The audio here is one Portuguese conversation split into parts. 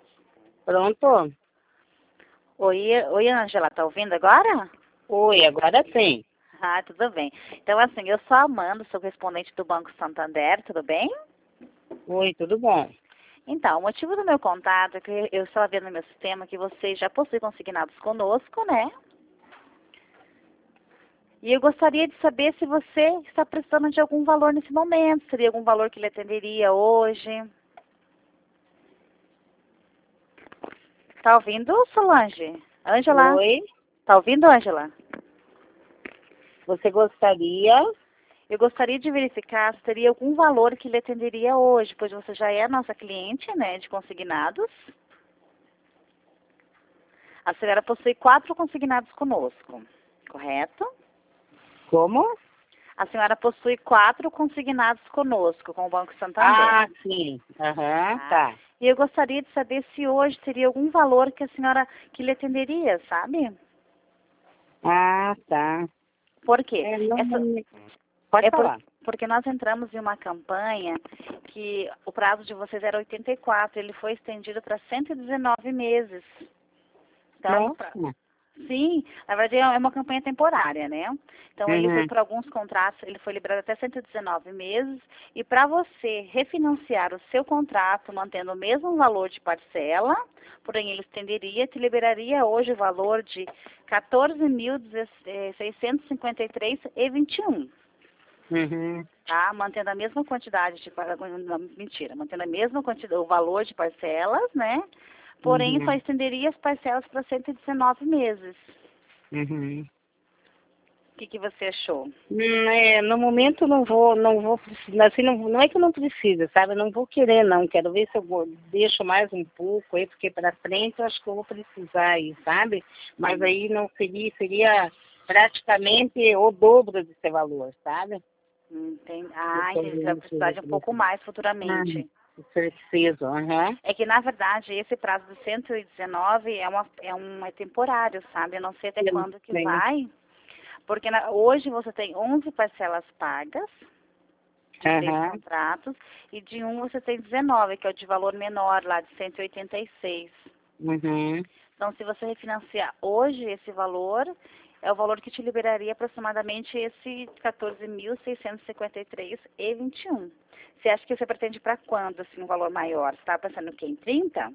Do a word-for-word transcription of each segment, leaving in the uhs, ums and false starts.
Pronto? Oi, oi, Ângela, tá ouvindo agora? Oi, agora sim. Ah, tudo bem. Então, assim, eu sou a Amanda, sou correspondente do Banco Santander, tudo bem? Oi, tudo bom? Então, o motivo do meu contato é que eu estava vendo no meu sistema que você já possui consignados conosco, né? E eu gostaria de saber se você está precisando de algum valor nesse momento, seria algum valor que lhe atenderia hoje. Tá ouvindo, Solange? Ângela? Oi, Tá ouvindo, Ângela? você gostaria? Eu gostaria de verificar se teria algum valor que lhe atenderia hoje, pois você já é nossa cliente, né, de consignados. A senhora possui quatro consignados conosco, correto? Como? A senhora possui quatro consignados conosco, com o Banco Santander. Ah, sim. Aham, Tá? tá. E eu gostaria de saber se hoje teria algum valor que a senhora que lhe atenderia, sabe? Ah, tá. Por quê? É, não, Essa, pode é por, falar. porque nós entramos em uma campanha que o prazo de vocês era oitenta e quatro, ele foi estendido para cento e dezenove meses. Então, pra- Nossa. sim, na verdade é uma campanha temporária, né? Então ele foi Uhum. por alguns contratos, ele foi liberado até cento e dezenove meses, e para você refinanciar o seu contrato mantendo o mesmo valor de parcela, porém ele estenderia, te liberaria hoje o valor de quatorze mil seiscentos e cinquenta e três reais e vinte e um. Uhum. Tá? Mantendo a mesma quantidade de par- não, mentira, mantendo a mesma quantidade, o valor de parcelas, né? Porém, só Uhum. estenderia as parcelas para cento e dezenove meses. Uhum. O que, que você achou? Hum, é, no momento não vou, não vou precisar, assim, não, não é que eu não precisa, sabe? Eu não vou querer, não. Quero ver se eu vou, deixo mais um pouco aí, porque para frente eu acho que eu vou precisar aí, sabe? Mas Hum, aí não seria, seria praticamente o dobro desse valor, sabe? Entendi. Eu Ah, entendi. Você vai também precisar preciso de um pouco precisar. mais Ah, futuramente. preciso, aham. É que, na verdade, esse prazo de cento e dezenove é, uma, é um é temporário, sabe? Eu não sei até Eu quando que sei. vai. Porque na- hoje você tem onze parcelas pagas de três Aham. contratos e de um você tem dezenove, que é o de valor menor, lá de cento e oitenta e seis. Uhum. Então, se você refinanciar hoje esse valor, é o valor que te liberaria aproximadamente esse quatorze mil seiscentos e cinquenta e três reais e vinte e um. Você acha que você pretende para quando, assim, um valor maior? Você está pensando o quê? Em trinta?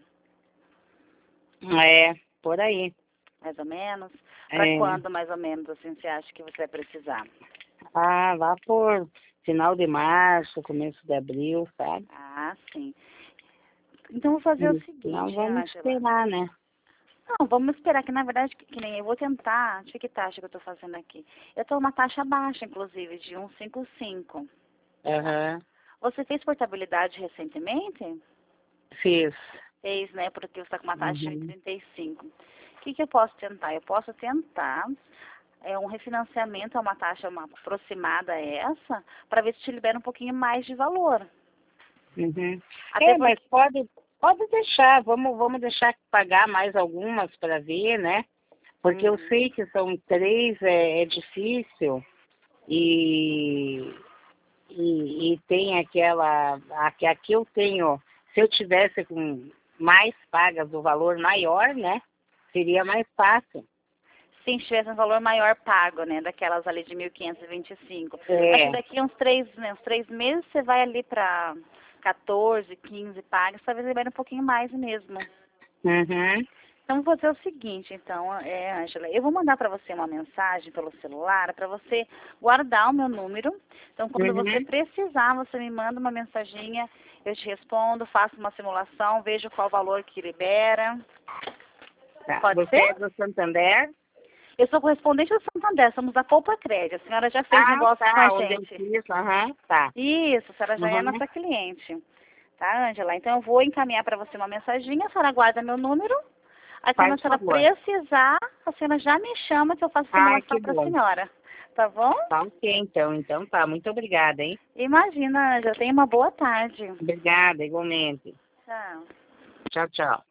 É, por aí. Mais ou menos? Para É. quando, mais ou menos, assim, você acha que você vai precisar? Ah, lá por final de março, começo de abril, sabe? Ah, sim. Então, vou fazer o Não seguinte, vamos Ângela. esperar, né? Não, vamos esperar, que na verdade, que, que nem eu vou tentar, deixa eu ver que taxa que eu estou fazendo aqui. Eu estou uma taxa baixa, inclusive, de cento e cinquenta e cinco. Tá? Aham. Você fez portabilidade recentemente? Fiz. Fez, né? Porque você está com uma taxa de Uhum. trinta e cinco. O que, que eu posso tentar? Eu posso tentar é, um refinanciamento a uma taxa uma, aproximada a essa, para ver se te libera um pouquinho mais de valor. Uhum. Até É, mas porque. pode, pode deixar, vamos, vamos deixar pagar mais algumas para ver, né? Porque eu Uhum. sei que são três, é, é difícil e, e, e tem aquela, aqui, aqui eu tenho, se eu tivesse com mais pagas do valor maior, né? Seria mais fácil. Se tivesse um valor maior pago, né? Daquelas ali de mil quinhentos e vinte e cinco. Acho que É. daqui uns três, né, uns três meses você vai ali para quatorze, quinze pagas, talvez libere um pouquinho mais mesmo. Uhum. Então, vou fazer o seguinte, então, é, Ângela, eu vou mandar para você uma mensagem pelo celular para você guardar o meu número. Então, quando você Uhum. precisar, você me manda uma mensaginha, eu te respondo, faço uma simulação, vejo qual valor que libera. Tá. Pode Você é ser? do Santander? Eu sou correspondente do Santander, somos da Poupa Crédito. A senhora já fez Ah, negócios com a tá, onde eu gente. fiz, aham, tá. Isso, a senhora já é Uhum. nossa cliente. Tá, Ângela? Então, eu vou encaminhar para você uma mensaginha, a senhora guarda meu número. Aí, quando a Faz senhora favor. precisar, a senhora já me chama que eu faço Ai, que simulação para a bom. senhora. Tá bom? Tá ok, então. Então tá, muito obrigada, hein? Imagina, Ângela. Tenha uma boa tarde. Obrigada, igualmente. Tchau. Tchau, tchau.